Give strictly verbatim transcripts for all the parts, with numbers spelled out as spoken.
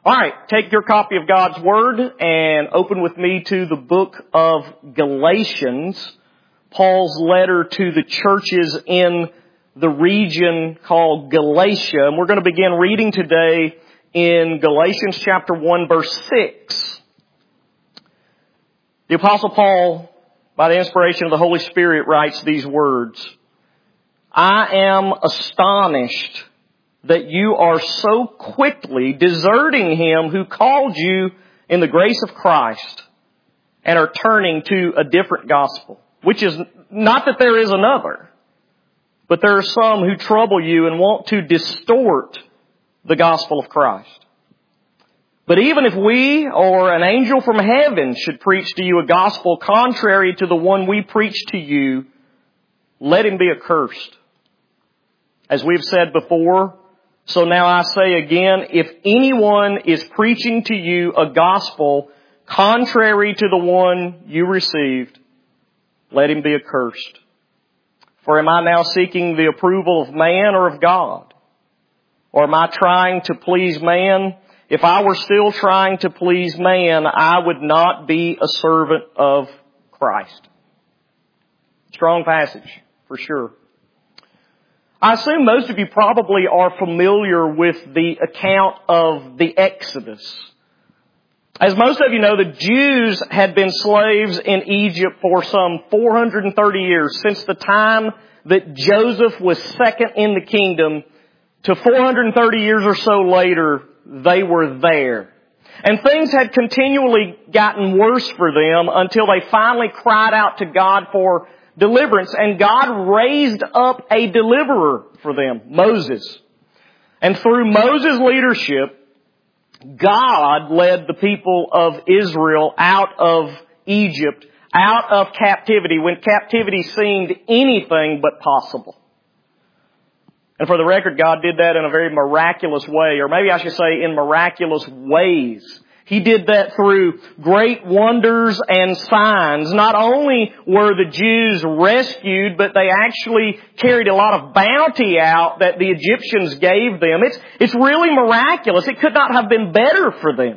All right, take your copy of God's Word and open with me to the book of Galatians, Paul's letter to the churches in the region called Galatia. And we're going to begin reading today in Galatians chapter one, verse six. The Apostle Paul, by the inspiration of the Holy Spirit, writes these words: I am astonished that you are so quickly deserting Him who called you in the grace of Christ and are turning to a different gospel. Which is not that there is another, but there are some who trouble you and want to distort the gospel of Christ. But even if we or an angel from heaven should preach to you a gospel contrary to the one we preach to you, let him be accursed. As we've said before, so now I say again, if anyone is preaching to you a gospel contrary to the one you received, let him be accursed. For am I now seeking the approval of man or of God? Or am I trying to please man? If I were still trying to please man, I would not be a servant of Christ. Strong passage, for sure. I assume most of you probably are familiar with the account of the Exodus. As most of you know, the Jews had been slaves in Egypt for some four hundred thirty years, since the time that Joseph was second in the kingdom to four hundred thirty years or so later, they were there. And things had continually gotten worse for them until they finally cried out to God for deliverance, and God raised up a deliverer for them, Moses. And through Moses' leadership, God led the people of Israel out of Egypt, out of captivity, when captivity seemed anything but possible. And for the record, God did that in a very miraculous way, or maybe I should say in miraculous ways. He did that through great wonders and signs. Not only were the Jews rescued, but they actually carried a lot of bounty out that the Egyptians gave them. It's, it's really miraculous. It could not have been better for them.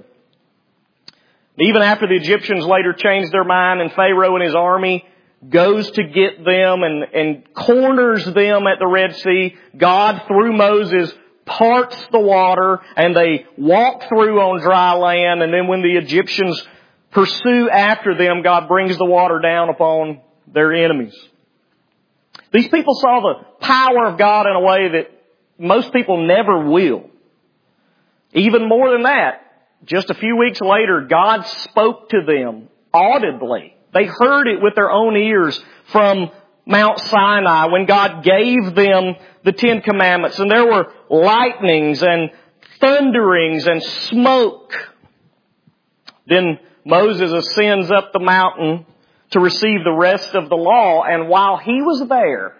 Even after the Egyptians later changed their mind and Pharaoh and his army goes to get them and, and corners them at the Red Sea, God, through Moses, parts the water and they walk through on dry land, and then when the Egyptians pursue after them, God brings the water down upon their enemies. These people saw the power of God in a way that most people never will. Even more than that, just a few weeks later, God spoke to them audibly. They heard it with their own ears from Mount Sinai when God gave them the Ten Commandments, and there were lightnings and thunderings and smoke. Then Moses ascends up the mountain to receive the rest of the law, and while he was there,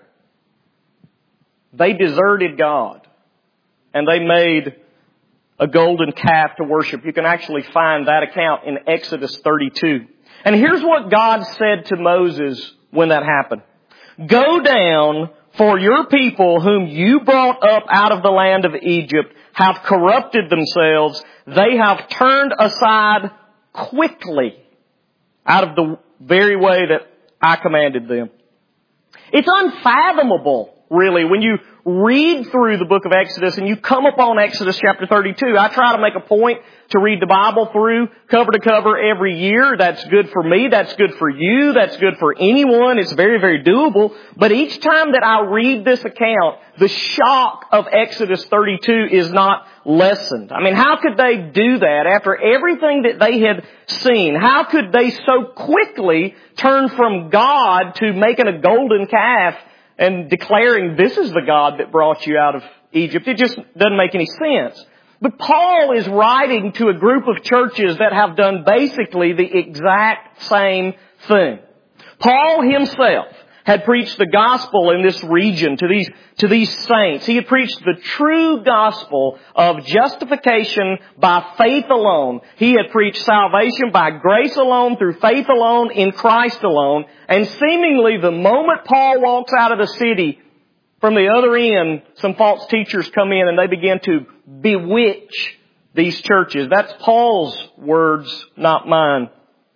they deserted God and they made a golden calf to worship. You can actually find that account in Exodus thirty-two. And here's what God said to Moses when that happened. Go down, for your people whom you brought up out of the land of Egypt have corrupted themselves. They have turned aside quickly out of the very way that I commanded them. It's unfathomable, really, when you read through the book of Exodus and you come upon Exodus chapter thirty-two. I try to make a point to read the Bible through cover to cover every year. That's good for me. That's good for you. That's good for anyone. It's very, very doable. But each time that I read this account, the shock of Exodus thirty-two is not lessened. I mean, how could they do that after everything that they had seen? How could they so quickly turn from God to making a golden calf and declaring this is the God that brought you out of Egypt? It just doesn't make any sense. But Paul is writing to a group of churches that have done basically the exact same thing. Paul himself had preached the gospel in this region to these, to these saints. He had preached the true gospel of justification by faith alone. He had preached salvation by grace alone, through faith alone, in Christ alone. And seemingly the moment Paul walks out of the city, from the other end, some false teachers come in and they begin to bewitch these churches. That's Paul's words, not mine.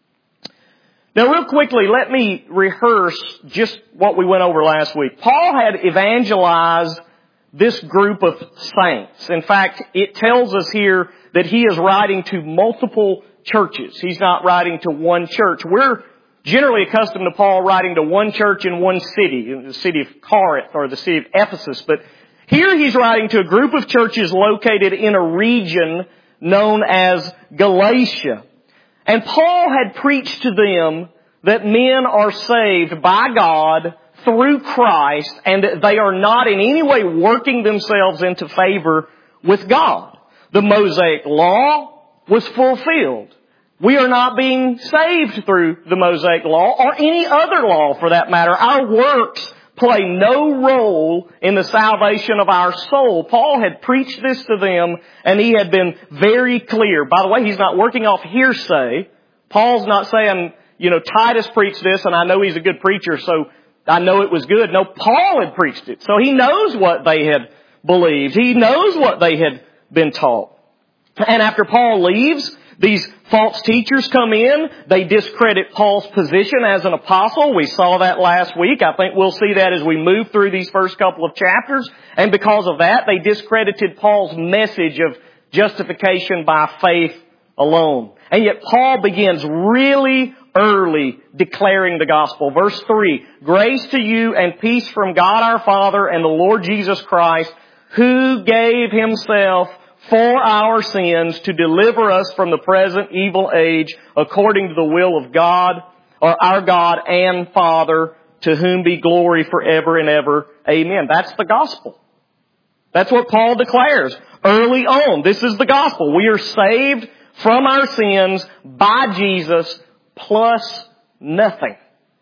Now real quickly, let me rehearse just what we went over last week. Paul had evangelized this group of saints. In fact, it tells us here that he is writing to multiple churches. He's not writing to one church. We're generally accustomed to Paul writing to one church in one city, in the city of Corinth or the city of Ephesus. But here he's writing to a group of churches located in a region known as Galatia. And Paul had preached to them that men are saved by God through Christ and that they are not in any way working themselves into favor with God. The Mosaic Law was fulfilled. We are not being saved through the Mosaic Law or any other law for that matter. Our works play no role in the salvation of our soul. Paul had preached this to them and he had been very clear. By the way, he's not working off hearsay. Paul's not saying, you know, Titus preached this and I know he's a good preacher, so I know it was good. No, Paul had preached it. So he knows what they had believed. He knows what they had been taught. And after Paul leaves, these false teachers come in. They discredit Paul's position as an apostle. We saw that last week. I think we'll see that as we move through these first couple of chapters. And because of that, they discredited Paul's message of justification by faith alone. And yet Paul begins really early declaring the gospel. Verse three, grace to you and peace from God our Father and the Lord Jesus Christ, who gave Himself for our sins to deliver us from the present evil age according to the will of God, or our God and Father, to whom be glory forever and ever. Amen. That's the gospel. That's what Paul declares early on. This is the gospel. We are saved from our sins by Jesus plus nothing.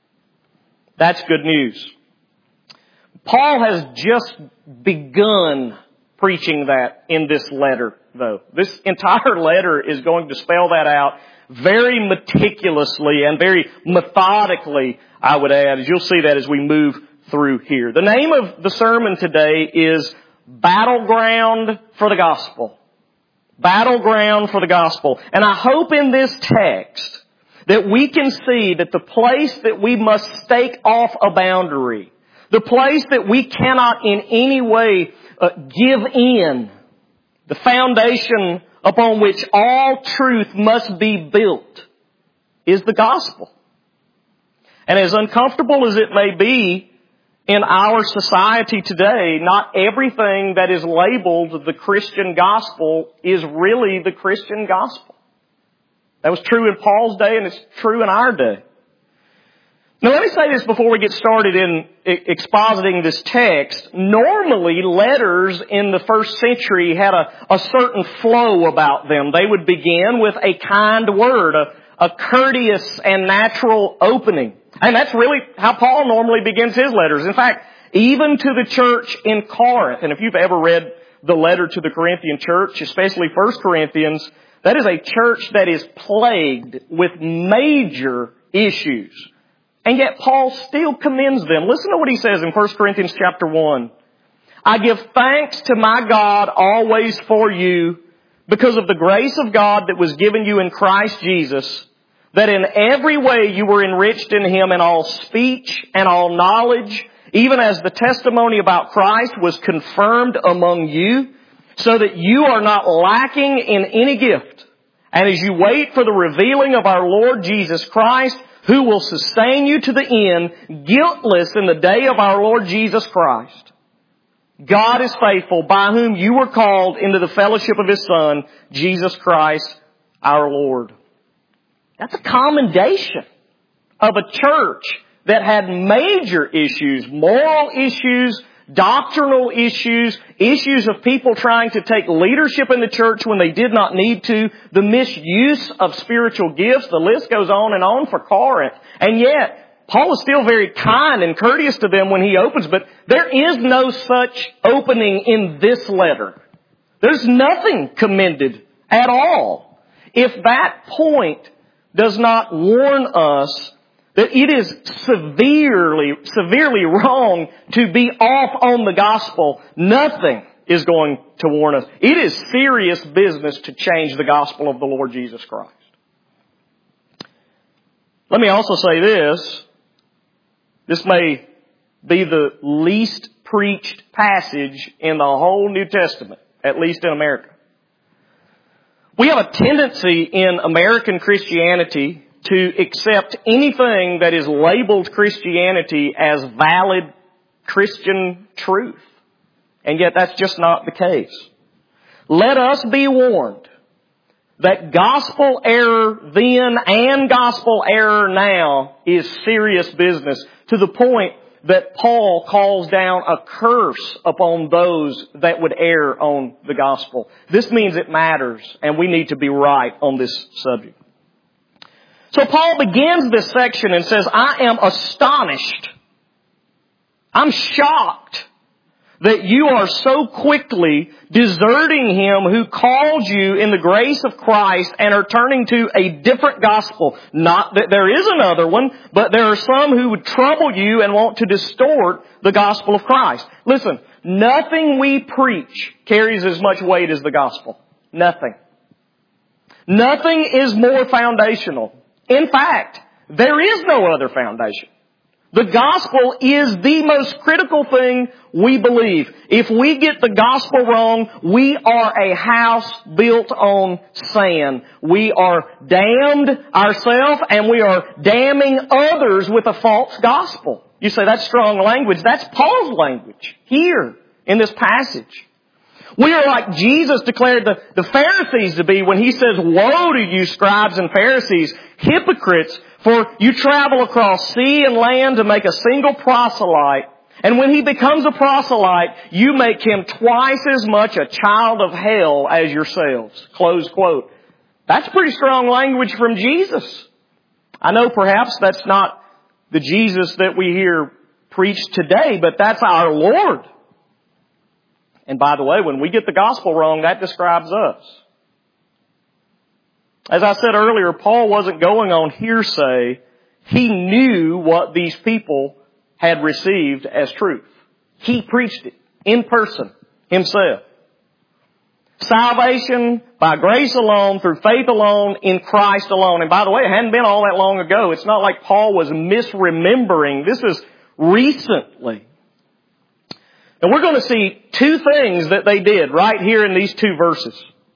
That's good news. Paul has just begun preaching that in this letter, though. This entire letter is going to spell that out very meticulously and very methodically, I would add, as you'll see that as we move through here. The name of the sermon today is Battleground for the Gospel. Battleground for the Gospel. And I hope in this text that we can see that the place that we must stake off a boundary, the place that we cannot in any way uh, give in, the foundation upon which all truth must be built, is the gospel. And as uncomfortable as it may be in our society today, not everything that is labeled the Christian gospel is really the Christian gospel. That was true in Paul's day and it's true in our day. Now let me say this before we get started in expositing this text. Normally letters in the first century had a, a certain flow about them. They would begin with a kind word, a, a courteous and natural opening. And that's really how Paul normally begins his letters. In fact, even to the church in Corinth, and if you've ever read the letter to the Corinthian church, especially First Corinthians, that is a church that is plagued with major issues. And yet Paul still commends them. Listen to what he says in First Corinthians chapter one. I give thanks to my God always for you because of the grace of God that was given you in Christ Jesus, that in every way you were enriched in Him in all speech and all knowledge, even as the testimony about Christ was confirmed among you, so that you are not lacking in any gift. And as you wait for the revealing of our Lord Jesus Christ, who will sustain you to the end, guiltless in the day of our Lord Jesus Christ. God is faithful, by whom you were called into the fellowship of His Son, Jesus Christ our Lord. That's a commendation of a church that had major issues, moral issues, doctrinal issues, issues of people trying to take leadership in the church when they did not need to, the misuse of spiritual gifts. The list goes on and on for Corinth. And yet, Paul is still very kind and courteous to them when he opens, but there is no such opening in this letter. There's nothing commended at all. If that point does not warn us that it is severely, severely wrong to be off on the gospel, nothing is going to warn us. It is serious business to change the gospel of the Lord Jesus Christ. Let me also say this. This may be the least preached passage in the whole New Testament, at least in America. We have a tendency in American Christianity to accept anything that is labeled Christianity as valid Christian truth. And yet that's just not the case. Let us be warned that gospel error then and gospel error now is serious business, to the point that Paul calls down a curse upon those that would err on the gospel. This means it matters, and we need to be right on this subject. So Paul begins this section and says, I am astonished. I'm shocked that you are so quickly deserting Him who called you in the grace of Christ and are turning to a different gospel. Not that there is another one, but there are some who would trouble you and want to distort the gospel of Christ. Listen, nothing we preach carries as much weight as the gospel. Nothing. Nothing is more foundational. In fact, there is no other foundation. The gospel is the most critical thing we believe. If we get the gospel wrong, we are a house built on sand. We are damned ourselves, and we are damning others with a false gospel. You say, that's strong language. That's Paul's language here in this passage. We are like Jesus declared the, the Pharisees to be when He says, woe to you, scribes and Pharisees, hypocrites, for you travel across sea and land to make a single proselyte. And when he becomes a proselyte, you make him twice as much a child of hell as yourselves. Close quote. That's pretty strong language from Jesus. I know perhaps that's not the Jesus that we hear preached today, but that's our Lord. And by the way, when we get the gospel wrong, that describes us. As I said earlier, Paul wasn't going on hearsay. He knew what these people had received as truth. He preached it in person himself. Salvation by grace alone, through faith alone, in Christ alone. And by the way, it hadn't been all that long ago. It's not like Paul was misremembering. This is recently. And we're going to see two things that they did right here in these two verses.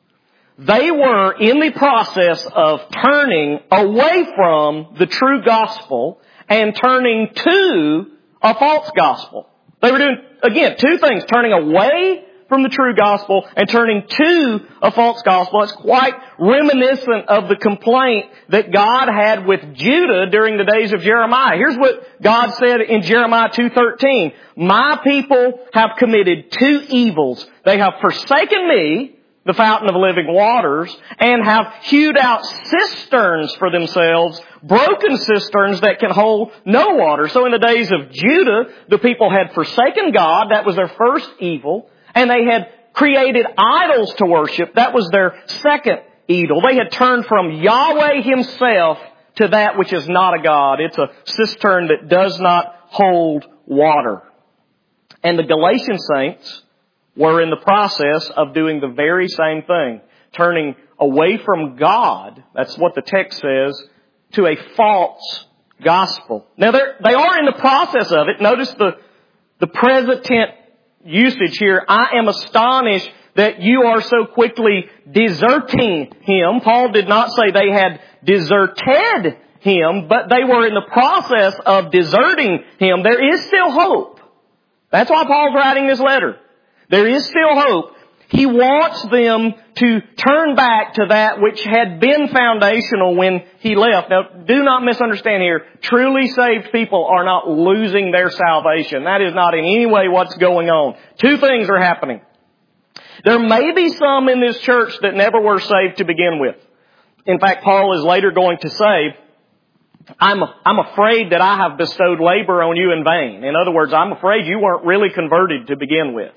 They were in the process of turning away from the true gospel and turning to a false gospel. They were doing, again, two things. Turning away from the true gospel and turning to a false gospel. It's quite reminiscent of the complaint that God had with Judah during the days of Jeremiah. Here's what God said in Jeremiah two thirteen. My people have committed two evils. They have forsaken me, the fountain of living waters, and have hewed out cisterns for themselves, broken cisterns that can hold no water. So in the days of Judah, the people had forsaken God. That was their first evil. And they had created idols to worship. That was their second evil. They had turned from Yahweh Himself to that which is not a God. It's a cistern that does not hold water. And the Galatian saints were in the process of doing the very same thing. Turning away from God, that's what the text says, to a false gospel. Now they are in the process of it. Notice the, the present tense usage here. I am astonished that you are so quickly deserting Him. Paul did not say they had deserted Him, but they were in the process of deserting Him. There is still hope. That's why Paul's writing this letter. There is still hope. He wants them to turn back to that which had been foundational when he left. Now, do not misunderstand here. Truly saved people are not losing their salvation. That is not in any way what's going on. Two things are happening. There may be some in this church that never were saved to begin with. In fact, Paul is later going to say, I'm, I'm afraid that I have bestowed labor on you in vain. In other words, I'm afraid you weren't really converted to begin with.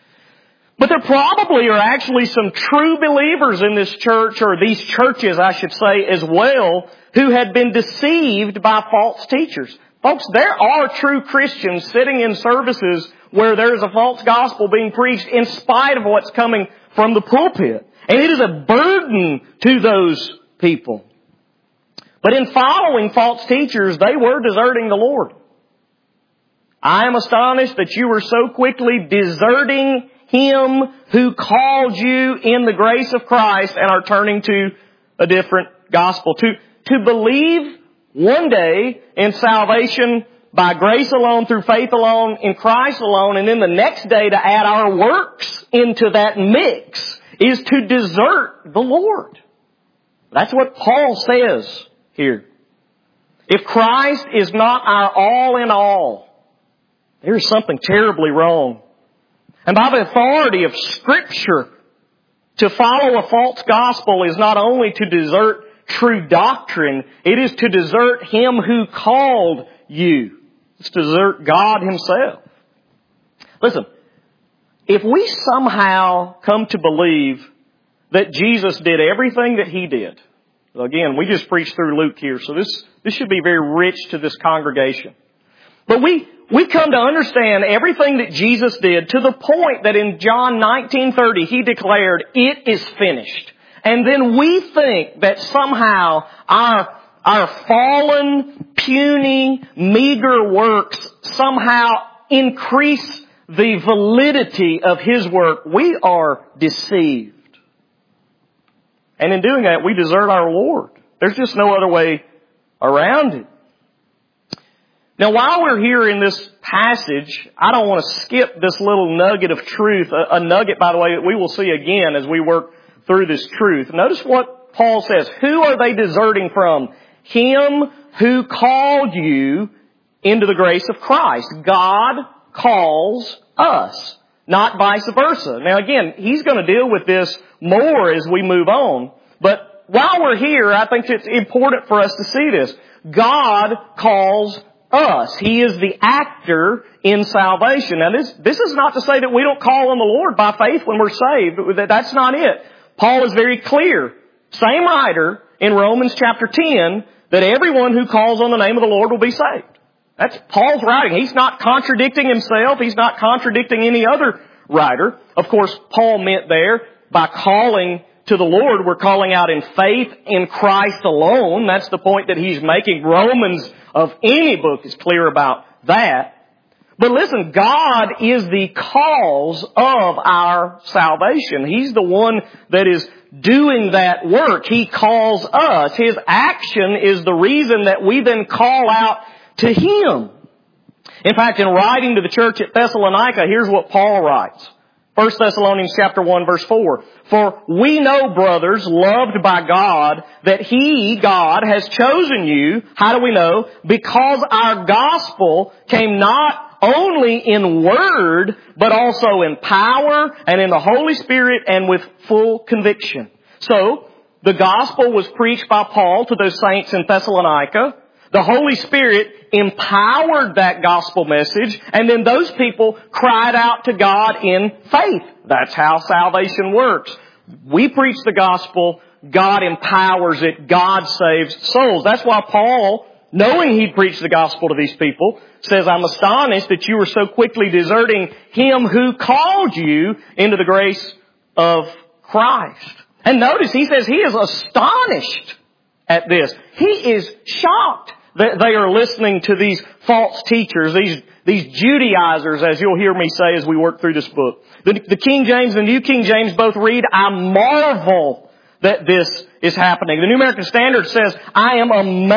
But there probably are actually some true believers in this church, or these churches, I should say, as well, who had been deceived by false teachers. Folks, there are true Christians sitting in services where there is a false gospel being preached in spite of what's coming from the pulpit. And it is a burden to those people. But in following false teachers, they were deserting the Lord. I am astonished that you were so quickly deserting Him who called you in the grace of Christ and are turning to a different gospel. To, to believe one day in salvation by grace alone, through faith alone, in Christ alone, and then the next day to add our works into that mix is to desert the Lord. That's what Paul says here. If Christ is not our all in all, there is something terribly wrong. And by the authority of Scripture, to follow a false gospel is not only to desert true doctrine, it is to desert Him who called you. It's to desert God Himself. Listen, if we somehow come to believe that Jesus did everything that He did, again, we just preached through Luke here, so this, this should be very rich to this congregation. But we, we come to understand everything that Jesus did to the point that in John nineteen thirty He declared, "It is finished." And then we think that somehow our, our fallen, puny, meager works somehow increase the validity of His work. We are deceived. And in doing that, we desert our Lord. There's just no other way around it. Now, while we're here in this passage, I don't want to skip this little nugget of truth, a, a nugget, by the way, that we will see again as we work through this truth. Notice what Paul says. Who are they deserting from? Him who called you into the grace of Christ. God calls us, not vice versa. Now again, he's going to deal with this more as we move on. But while we're here, I think it's important for us to see this. God calls us. He is the actor in salvation. Now this, this is not to say that we don't call on the Lord by faith when we're saved. That's not it. Paul is very clear. Same writer in Romans chapter ten, that everyone who calls on the name of the Lord will be saved. That's Paul's writing. He's not contradicting himself. He's not contradicting any other writer. Of course, Paul meant there, by calling to the Lord, we're calling out in faith in Christ alone. That's the point that he's making. Romans of any book is clear about that. But listen, God is the cause of our salvation. He's the one that is doing that work. He calls us. His action is the reason that we then call out to Him. In fact, in writing to the church at Thessalonica, here's what Paul writes. First Thessalonians chapter one, verse four. For we know, brothers, loved by God, that He, God, has chosen you. How do we know? Because our gospel came not only in word, but also in power and in the Holy Spirit and with full conviction. So, the gospel was preached by Paul to those saints in Thessalonica. The Holy Spirit empowered that gospel message, and then those people cried out to God in faith. That's how salvation works. We preach the gospel, God empowers it, God saves souls. That's why Paul, knowing he'd preached the gospel to these people, says, I'm astonished that you were so quickly deserting Him who called you into the grace of Christ. And notice, he says he is astonished at this. He is shocked that they are listening to these false teachers, these, these Judaizers, as you'll hear me say as we work through this book. The, the King James and the New King James both read, I marvel that this is happening. The New American Standard says, I am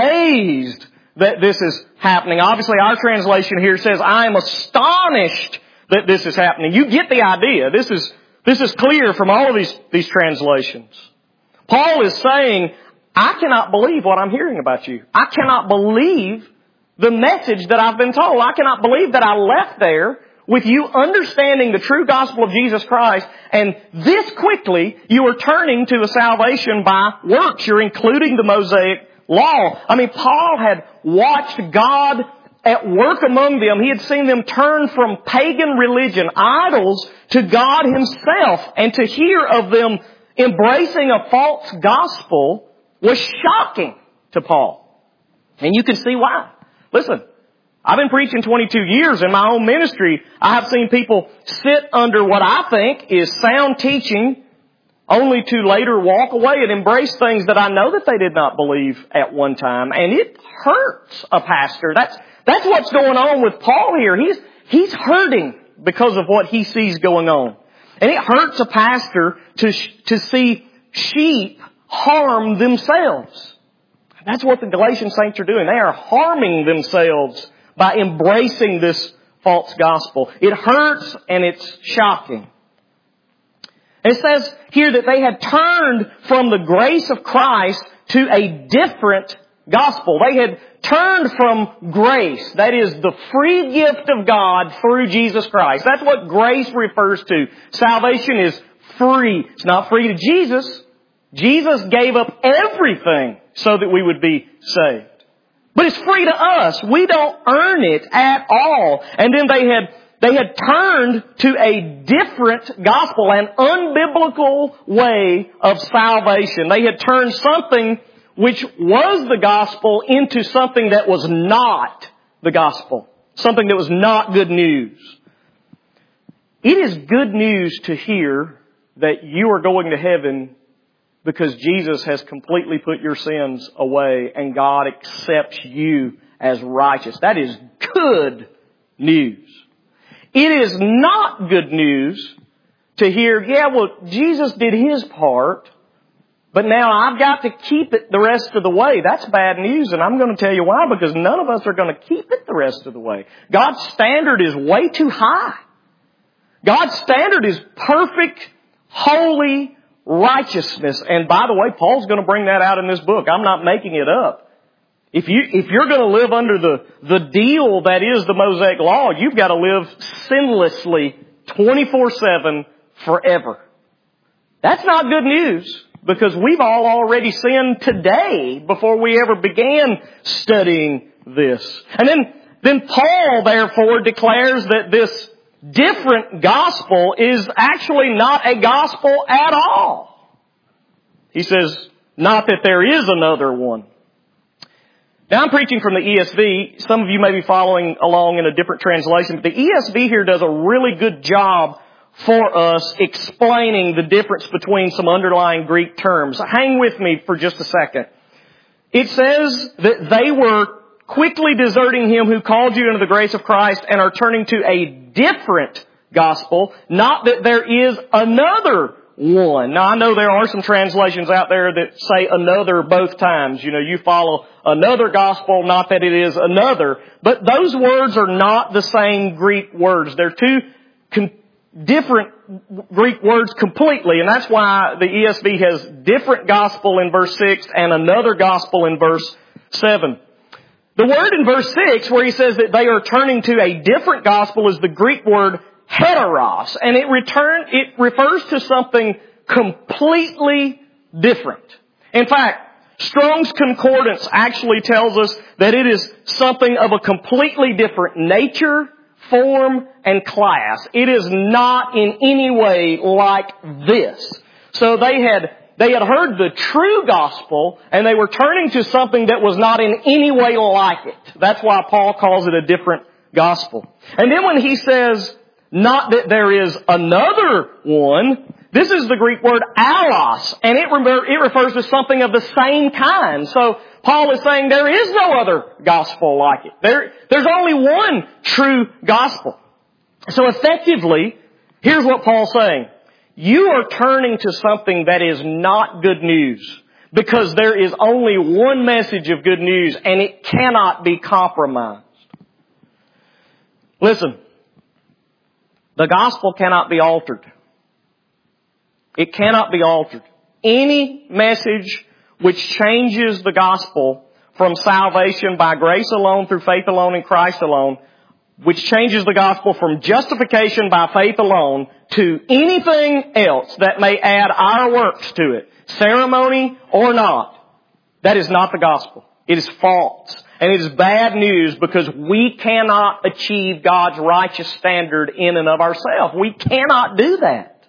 amazed that this is happening. Obviously, our translation here says, I am astonished that this is happening. You get the idea. This is, this is clear from all of these, these translations. Paul is saying, I cannot believe what I'm hearing about you. I cannot believe the message that I've been told. I cannot believe that I left there with you understanding the true gospel of Jesus Christ, and this quickly you are turning to the salvation by works. You're including the Mosaic law. I mean, Paul had watched God at work among them. He had seen them turn from pagan religion, idols, to God Himself. And to hear of them embracing a false gospel was shocking to Paul. And you can see why. Listen, I've been preaching twenty-two years in my own ministry. I have seen people sit under what I think is sound teaching only to later walk away and embrace things that I know that they did not believe at one time. And it hurts a pastor. That's, that's what's going on with Paul here. He's, he's hurting because of what he sees going on. And it hurts a pastor to, to see sheep harm themselves. That's what the Galatian saints are doing. They are harming themselves by embracing this false gospel. It hurts and it's shocking. It says here that they had turned from the grace of Christ to a different gospel. They had turned from grace, that is the free gift of God through Jesus Christ. That's what grace refers to. Salvation is free. It's not free to Jesus. Jesus gave up everything so that we would be saved. But it's free to us. We don't earn it at all. And then they had They had turned to a different gospel, an unbiblical way of salvation. They had turned something which was the gospel into something that was not the gospel. Something that was not good news. It is good news to hear that you are going to heaven because Jesus has completely put your sins away and God accepts you as righteous. That is good news. It is not good news to hear, yeah, well, Jesus did His part, but now I've got to keep it the rest of the way. That's bad news, and I'm going to tell you why, because none of us are going to keep it the rest of the way. God's standard is way too high. God's standard is perfect, holy righteousness. And by the way, Paul's going to bring that out in this book. I'm not making it up. If you, if you're going to live under the, the deal that is the Mosaic Law, you've got to live sinlessly twenty-four seven forever. That's not good news because we've all already sinned today before we ever began studying this. And then, then Paul therefore declares that this different gospel is actually not a gospel at all. He says, not that there is another one. Now I'm preaching from the E S V. Some of you may be following along in a different translation, but the E S V here does a really good job for us explaining the difference between some underlying Greek terms. Hang with me for just a second. It says that they were quickly deserting Him who called you into the grace of Christ and are turning to a different gospel, not that there is another one. Now I know there are some translations out there that say another both times. You know, you follow another gospel, not that it is another. But those words are not the same Greek words. They're two con- different Greek words completely. And that's why the E S V has different gospel in verse six and another gospel in verse seven. The word in verse six where he says that they are turning to a different gospel is the Greek word heteros, and it return, it refers to something completely different. In fact, Strong's Concordance actually tells us that it is something of a completely different nature, form, and class. It is not in any way like this. So they had, they had heard the true gospel, and they were turning to something that was not in any way like it. That's why Paul calls it a different gospel. And then when he says, not that there is another one, this is the Greek word allos, and it, re- it refers to something of the same kind. So Paul is saying there is no other gospel like it. There, there's only one true gospel. So effectively, here's what Paul's saying. You are turning to something that is not good news because there is only one message of good news and it cannot be compromised. Listen. The gospel cannot be altered. It cannot be altered. Any message which changes the gospel from salvation by grace alone, through faith alone, in Christ alone, which changes the gospel from justification by faith alone to anything else that may add our works to it, ceremony or not, that is not the gospel. It is false. And it is bad news because we cannot achieve God's righteous standard in and of ourselves. We cannot do that.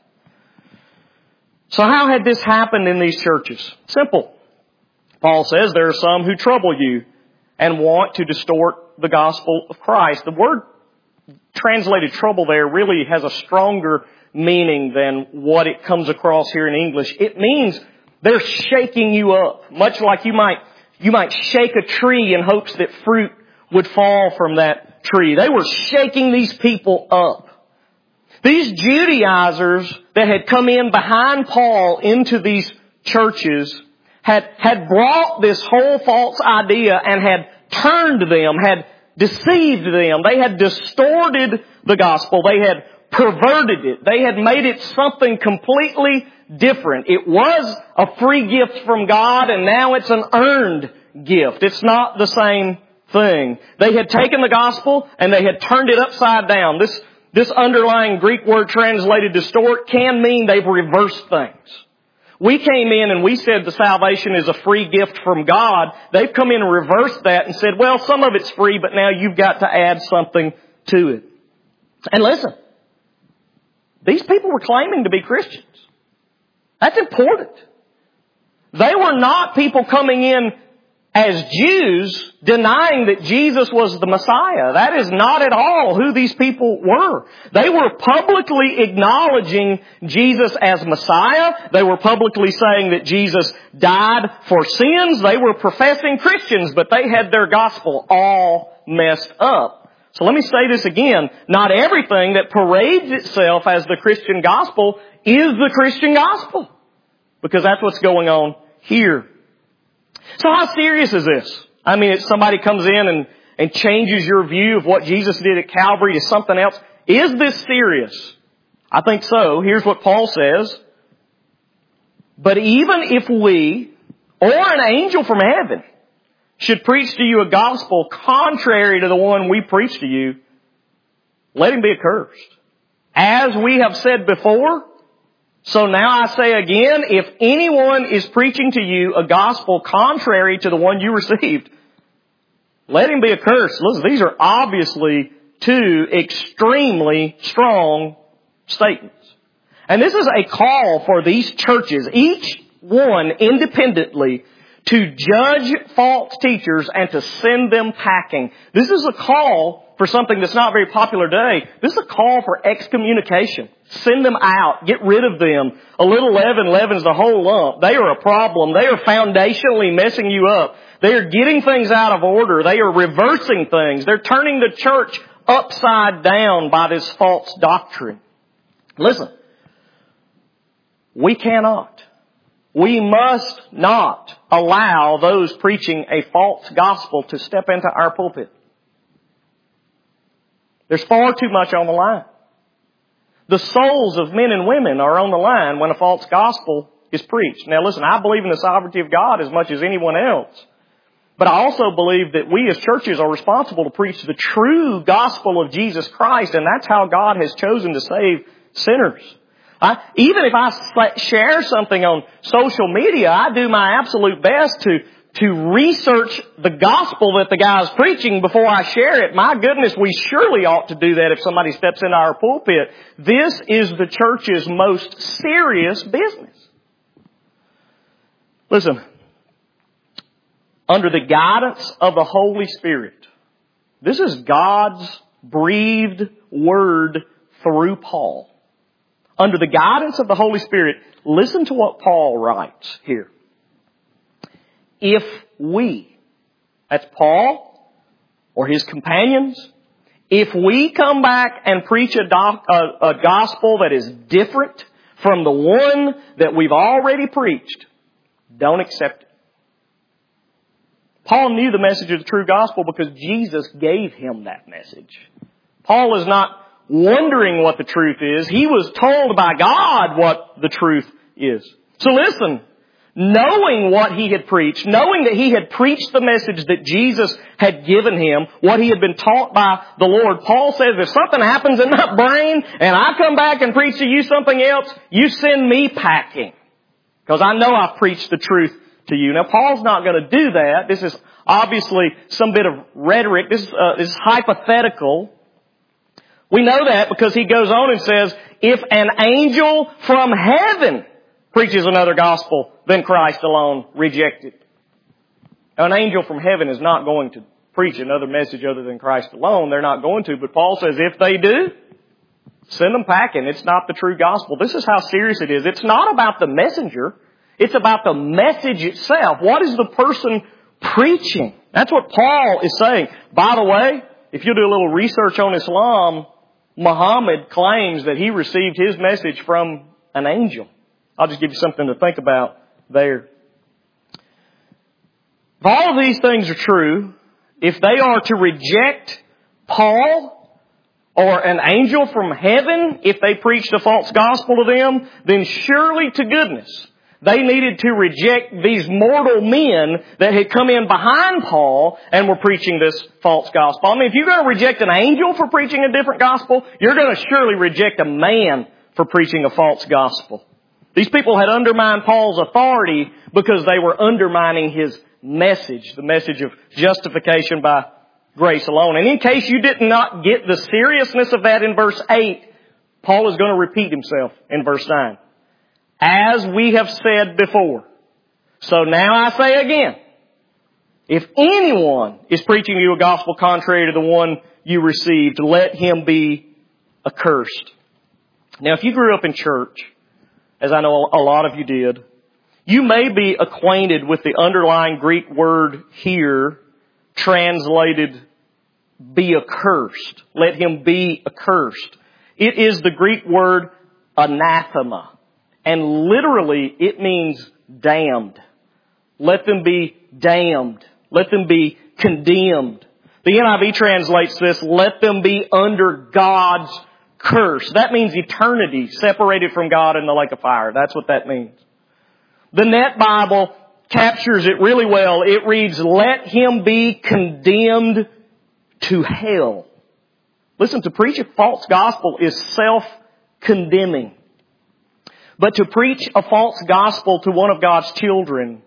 So how had this happened in these churches? Simple. Paul says there are some who trouble you and want to distort the gospel of Christ. The word translated trouble there really has a stronger meaning than what it comes across here in English. It means they're shaking you up, much like you might, you might shake a tree in hopes that fruit would fall from that tree. They were shaking these people up. These Judaizers that had come in behind Paul into these churches had, had brought this whole false idea and had turned them, had deceived them. They had distorted the gospel. They had perverted it. They had made it something completely different. It was a free gift from God, and now it's an earned gift. It's not the same thing. They had taken the gospel and they had turned it upside down. This, this underlying Greek word translated distort can mean they've reversed things. We came in and we said the salvation is a free gift from God. They've come in and reversed that and said, well, some of it's free, but now you've got to add something to it. And listen, these people were claiming to be Christians. That's important. They were not people coming in as Jews denying that Jesus was the Messiah. That is not at all who these people were. They were publicly acknowledging Jesus as Messiah. They were publicly saying that Jesus died for sins. They were professing Christians, but they had their gospel all messed up. So let me say this again. Not everything that parades itself as the Christian gospel is the Christian gospel, because that's what's going on here. So how serious is this? I mean, if somebody comes in and, and changes your view of what Jesus did at Calvary to something else, is this serious? I think so. Here's what Paul says. But even if we, or an angel from heaven, should preach to you a gospel contrary to the one we preach to you, let him be accursed. As we have said before, so now I say again, if anyone is preaching to you a gospel contrary to the one you received, let him be accursed. Listen, these are obviously two extremely strong statements. And this is a call for these churches, each one independently, to judge false teachers and to send them packing. This is a call for something that's not very popular today. This is a call for excommunication. Send them out. Get rid of them. A little leaven leavens the whole lump. They are a problem. They are foundationally messing you up. They are getting things out of order. They are reversing things. They're turning the church upside down by this false doctrine. Listen, we cannot, we must not allow those preaching a false gospel to step into our pulpit. There's far too much on the line. The souls of men and women are on the line when a false gospel is preached. Now listen, I believe in the sovereignty of God as much as anyone else. But I also believe that we as churches are responsible to preach the true gospel of Jesus Christ, and that's how God has chosen to save sinners. I, even if I share something on social media, I do my absolute best to to research the gospel that the guy is preaching before I share it. My goodness, we surely ought to do that if somebody steps into our pulpit. This is the church's most serious business. Listen, under the guidance of the Holy Spirit, this is God's breathed word through Paul. Under the guidance of the Holy Spirit, listen to what Paul writes here. If we, that's Paul or his companions, if we come back and preach a, doc, a, a gospel that is different from the one that we've already preached, don't accept it. Paul knew the message of the true gospel because Jesus gave him that message. Paul is not wondering what the truth is. He was told by God what the truth is. So listen, knowing what he had preached, knowing that he had preached the message that Jesus had given him, what he had been taught by the Lord, Paul says, if something happens in my brain and I come back and preach to you something else, you send me packing. Because I know I've preached the truth to you. Now, Paul's not going to do that. This is obviously some bit of rhetoric. This, uh, this is hypothetical. We know that because he goes on and says, if an angel from heaven preaches another gospel than Christ alone, reject it. Now, an angel from heaven is not going to preach another message other than Christ alone. They're not going to. But Paul says if they do, send them packing. It's not the true gospel. This is how serious it is. It's not about the messenger. It's about the message itself. What is the person preaching? That's what Paul is saying. By the way, if you do a little research on Islam, Muhammad claims that he received his message from an angel. I'll just give you something to think about there. If all of these things are true, if they are to reject Paul or an angel from heaven, if they preached a false gospel to them, then surely to goodness, they needed to reject these mortal men that had come in behind Paul and were preaching this false gospel. I mean, if you're going to reject an angel for preaching a different gospel, you're going to surely reject a man for preaching a false gospel. These people had undermined Paul's authority because they were undermining his message, the message of justification by grace alone. And in case you did not get the seriousness of that in verse eight, Paul is going to repeat himself in verse nine. As we have said before. So now I say again, if anyone is preaching to you a gospel contrary to the one you received, let him be accursed. Now, if you grew up in church, as I know a lot of you did, you may be acquainted with the underlying Greek word here, translated be accursed. Let him be accursed. It is the Greek word anathema. And literally, it means damned. Let them be damned. Let them be condemned. The N I V translates this, let them be under God's curse. That means eternity separated from God in the lake of fire. That's what that means. The Net Bible captures it really well. It reads, let him be condemned to hell. Listen, to preach a false gospel is self-condemning. But to preach a false gospel to one of God's children,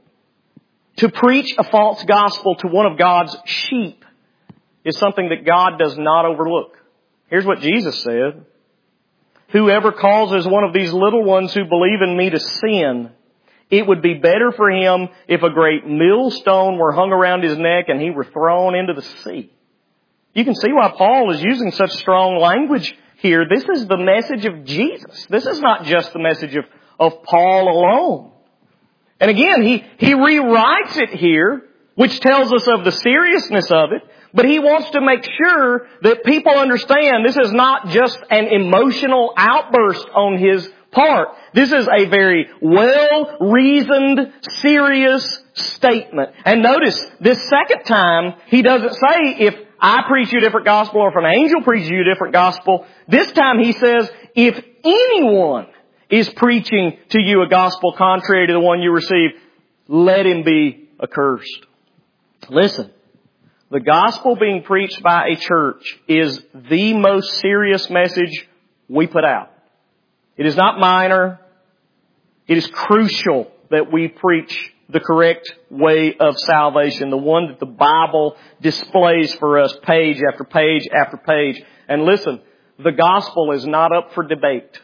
to preach a false gospel to one of God's sheep, is something that God does not overlook. Here's what Jesus said. Whoever causes one of these little ones who believe in me to sin, it would be better for him if a great millstone were hung around his neck and he were thrown into the sea. You can see why Paul is using such strong language here. This is the message of Jesus. This is not just the message of, of Paul alone. And again, he, he rewrites it here, which tells us of the seriousness of it, but he wants to make sure that people understand this is not just an emotional outburst on his part. This is a very well-reasoned, serious statement. And notice, this second time, he doesn't say if I preach you a different gospel or if an angel preaches you a different gospel. This time he says, if anyone is preaching to you a gospel contrary to the one you received, let him be accursed. Listen, the gospel being preached by a church is the most serious message we put out. It is not minor. It is crucial that we preach the correct way of salvation, the one that the Bible displays for us page after page after page. And listen, the gospel is not up for debate.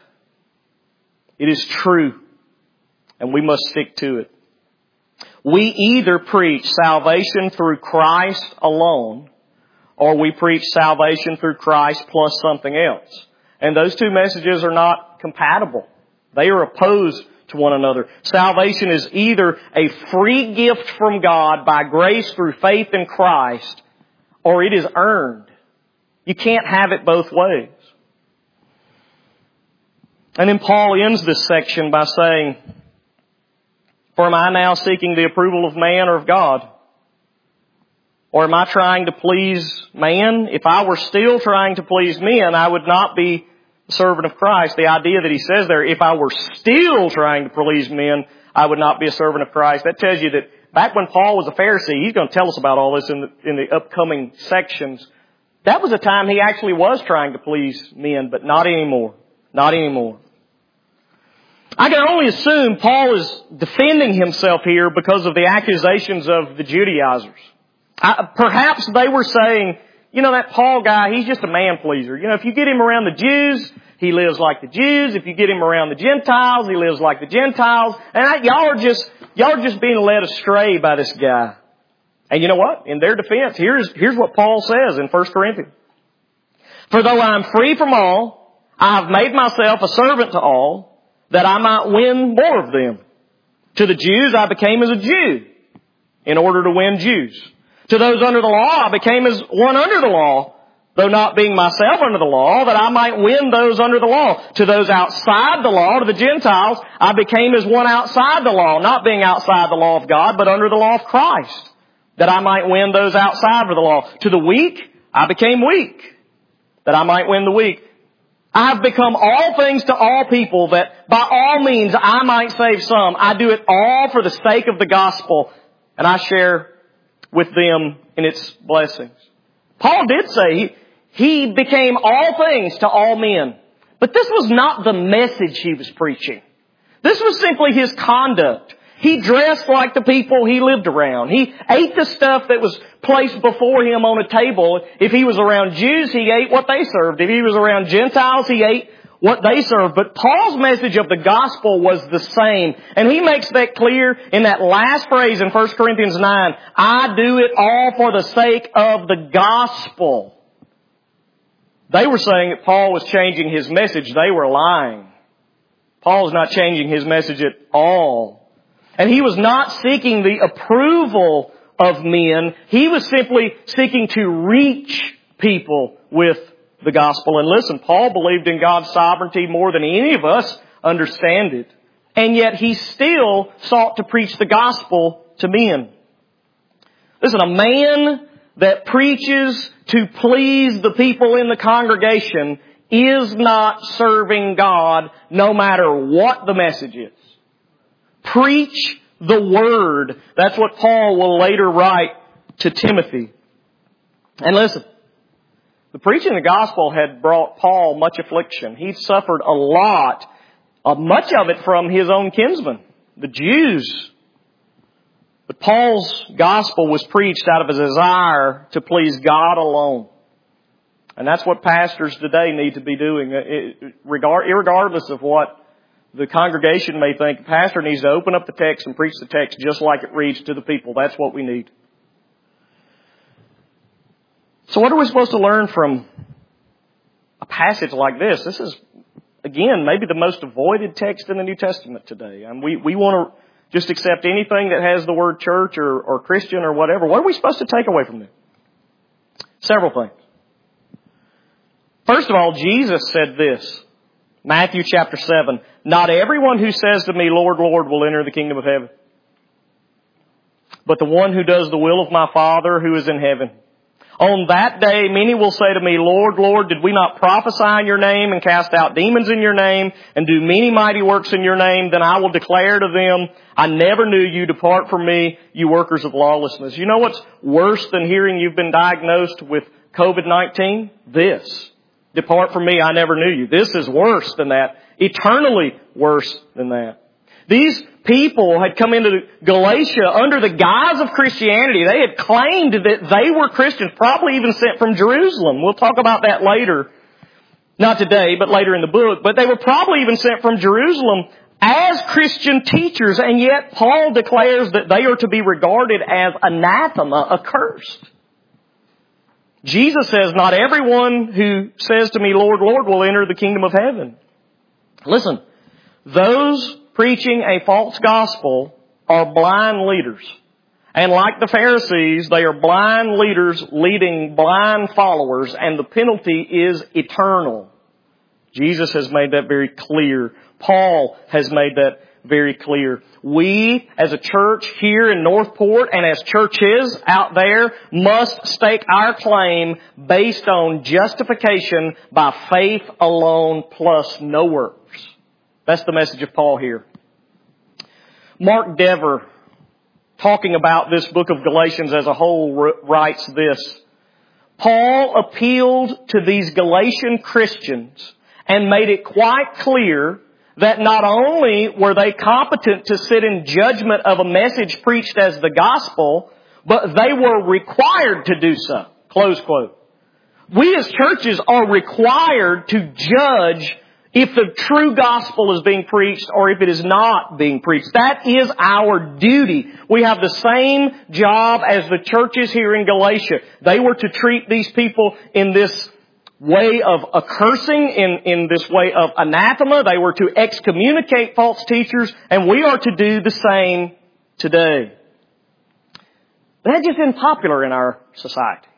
It is true, and we must stick to it. We either preach salvation through Christ alone, or we preach salvation through Christ plus something else. And those two messages are not compatible. They are opposed to one another. Salvation is either a free gift from God by grace through faith in Christ, or it is earned. You can't have it both ways. And then Paul ends this section by saying, for am I now seeking the approval of man or of God? Or am I trying to please man? If I were still trying to please men, I would not be a servant of Christ. The idea that he says there, if I were still trying to please men, I would not be a servant of Christ. That tells you that back when Paul was a Pharisee, he's going to tell us about all this in the, in the upcoming sections. That was a time he actually was trying to please men, but not anymore. Not anymore. I can only assume Paul is defending himself here because of the accusations of the Judaizers. I, perhaps they were saying, you know, that Paul guy, he's just a man pleaser. You know, if you get him around the Jews, he lives like the Jews. If you get him around the Gentiles, he lives like the Gentiles. And I, y'all are just, y'all are just being led astray by this guy. And you know what? In their defense, here's, here's what Paul says in First Corinthians. For though I am free from all, I have made myself a servant to all, that I might win more of them. To the Jews I became as a Jew, in order to win Jews. To those under the law I became as one under the law, though not being myself under the law, that I might win those under the law. To those outside the law, to the Gentiles, I became as one outside the law, not being outside the law of God, but under the law of Christ, that I might win those outside of the law. To the weak, I became weak, that I might win the weak. I have become all things to all people, that by all means I might save some. I do it all for the sake of the gospel, and I share with them in its blessings. Paul did say he, he became all things to all men. But this was not the message he was preaching. This was simply his conduct. He dressed like the people he lived around. He ate the stuff that was placed before him on a table. If he was around Jews, he ate what they served. If he was around Gentiles, he ate what they served. But Paul's message of the gospel was the same. And he makes that clear in that last phrase in First Corinthians nine. I do it all for the sake of the gospel. They were saying that Paul was changing his message. They were lying. Paul's not changing his message at all. And he was not seeking the approval of men. He was simply seeking to reach people with the gospel. And listen, Paul believed in God's sovereignty more than any of us understand it. And yet he still sought to preach the gospel to men. Listen, a man that preaches to please the people in the congregation is not serving God, no matter what the message is. Preach the word. That's what Paul will later write to Timothy. And listen, the preaching of the gospel had brought Paul much affliction. He'd suffered a lot, uh, much of it from his own kinsmen, the Jews. But Paul's gospel was preached out of a desire to please God alone. And that's what pastors today need to be doing, regardless of what the congregation may think. The pastor needs to open up the text and preach the text just like it reads to the people. That's what we need. So what are we supposed to learn from a passage like this? This is, again, maybe the most avoided text in the New Testament today. And we, we want to just accept anything that has the word church or, or Christian or whatever. What are we supposed to take away from this? Several things. First of all, Jesus said this. Matthew chapter seven. Not everyone who says to me, Lord, Lord, will enter the kingdom of heaven, but the one who does the will of my Father who is in heaven. On that day, many will say to me, Lord, Lord, did we not prophesy in your name and cast out demons in your name and do many mighty works in your name? Then I will declare to them, I never knew you. Depart from me, you workers of lawlessness. You know what's worse than hearing you've been diagnosed with covid nineteen? This. Depart from me, I never knew you. This is worse than that. Eternally worse than that. These people had come into Galatia under the guise of Christianity. They had claimed that they were Christians, probably even sent from Jerusalem. We'll talk about that later. Not today, but later in the book. But they were probably even sent from Jerusalem as Christian teachers. And yet Paul declares that they are to be regarded as anathema, accursed. Jesus says, not everyone who says to me, Lord, Lord, will enter the kingdom of heaven. Listen, those preaching a false gospel are blind leaders. And like the Pharisees, they are blind leaders leading blind followers, and the penalty is eternal. Jesus has made that very clear. Paul has made that very clear. We, as a church here in Northport and as churches out there, must stake our claim based on justification by faith alone plus no works. That's the message of Paul here. Mark Dever, talking about this book of Galatians as a whole, writes this. Paul appealed to these Galatian Christians and made it quite clear that not only were they competent to sit in judgment of a message preached as the gospel, but they were required to do so. Close quote. We as churches are required to judge if the true gospel is being preached or if it is not being preached. That is our duty. We have the same job as the churches here in Galatia. They were to treat these people in this way of accursing, in, in this way of anathema. They were to excommunicate false teachers, and we are to do the same today. That just isn't popular in our society.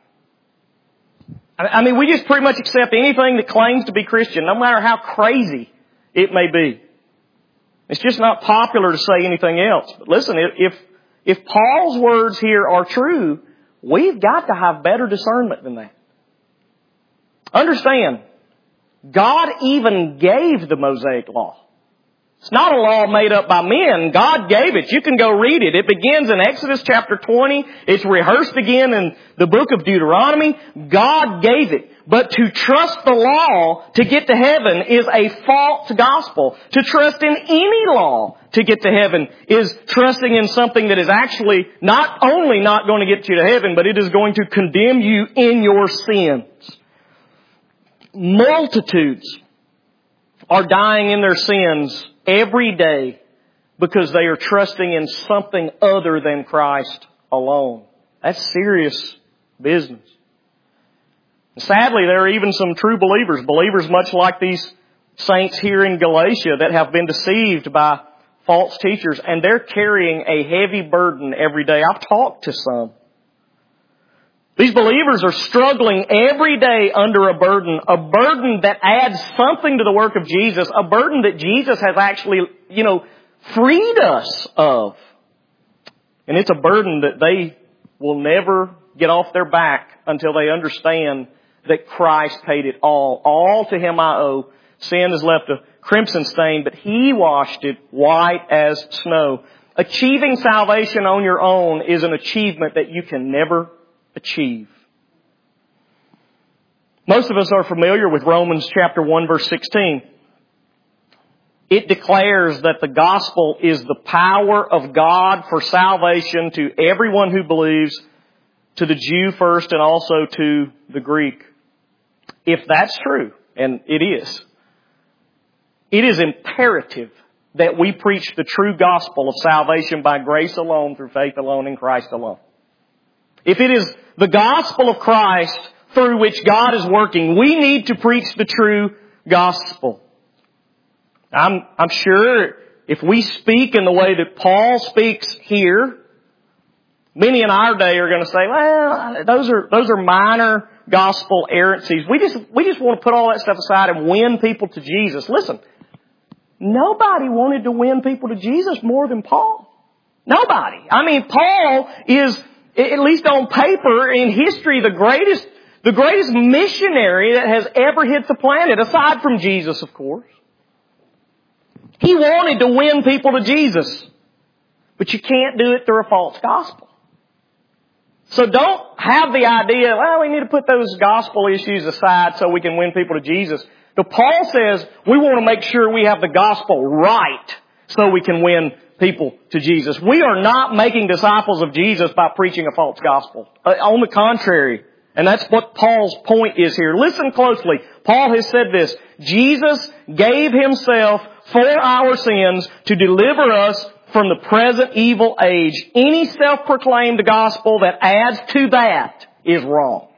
I mean, we just pretty much accept anything that claims to be Christian, no matter how crazy it may be. It's just not popular to say anything else. But listen, if, if Paul's words here are true, we've got to have better discernment than that. Understand, God even gave the Mosaic Law. It's not a law made up by men. God gave it. You can go read it. It begins in Exodus chapter twenty. It's rehearsed again in the book of Deuteronomy. God gave it. But to trust the law to get to heaven is a false gospel. To trust in any law to get to heaven is trusting in something that is actually not only not going to get you to heaven, but it is going to condemn you in your sins. Multitudes are dying in their sins every day because they are trusting in something other than Christ alone. That's serious business. Sadly, there are even some true believers, believers much like these saints here in Galatia that have been deceived by false teachers, and they're carrying a heavy burden every day. I've talked to some. These believers are struggling every day under a burden, a burden that adds something to the work of Jesus, a burden that Jesus has actually, you know, freed us of. And it's a burden that they will never get off their back until they understand that Christ paid it all. All to Him I owe. Sin has left a crimson stain, but He washed it white as snow. Achieving salvation on your own is an achievement that you can never achieve. Most of us are familiar with Romans chapter one verse sixteen. It declares that the gospel is the power of God for salvation to everyone who believes, to the Jew first and also to the Greek. If that's true, and it is, it is imperative that we preach the true gospel of salvation by grace alone, through faith alone, in Christ alone. If it is the gospel of Christ through which God is working, we need to preach the true gospel. I'm, I'm sure if we speak in the way that Paul speaks here, many in our day are going to say, well, those are, those are minor gospel errancies. We just, we just want to put all that stuff aside and win people to Jesus. Listen, nobody wanted to win people to Jesus more than Paul. Nobody. I mean, Paul is, at least on paper, in history, the greatest, the greatest missionary that has ever hit the planet, aside from Jesus, of course. He wanted to win people to Jesus. But you can't do it through a false gospel. So don't have the idea, well, we need to put those gospel issues aside so we can win people to Jesus. But Paul says we want to make sure we have the gospel right so we can win people to Jesus. We are not making disciples of Jesus by preaching a false gospel. Uh, on the contrary. And that's what Paul's point is here. Listen closely. Paul has said this. Jesus gave Himself for our sins to deliver us from the present evil age. Any self-proclaimed gospel that adds to that is wrong.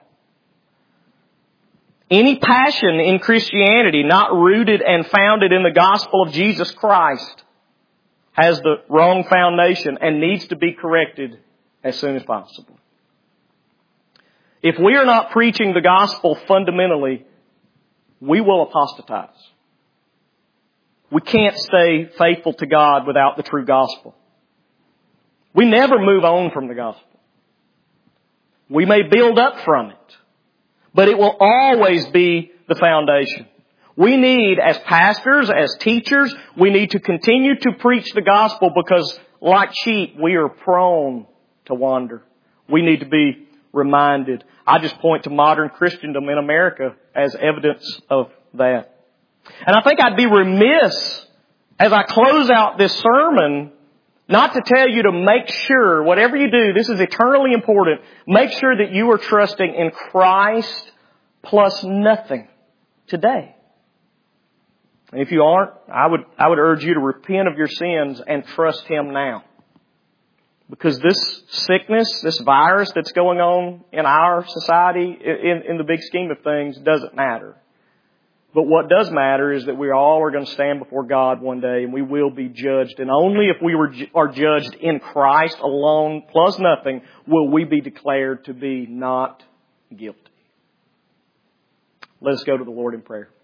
Any passion in Christianity not rooted and founded in the gospel of Jesus Christ has the wrong foundation and needs to be corrected as soon as possible. If we are not preaching the gospel fundamentally, we will apostatize. We can't stay faithful to God without the true gospel. We never move on from the gospel. We may build up from it, but it will always be the foundation. We need, as pastors, as teachers, we need to continue to preach the gospel because, like sheep, we are prone to wander. We need to be reminded. I just point to modern Christendom in America as evidence of that. And I think I'd be remiss as I close out this sermon not to tell you to make sure, whatever you do, this is eternally important, make sure that you are trusting in Christ plus nothing today. And if you aren't, I would, I would urge you to repent of your sins and trust Him now. Because this sickness, this virus that's going on in our society, in, in the big scheme of things, doesn't matter. But what does matter is that we all are going to stand before God one day and we will be judged. And only if we were, are judged in Christ alone, plus nothing, will we be declared to be not guilty. Let us go to the Lord in prayer.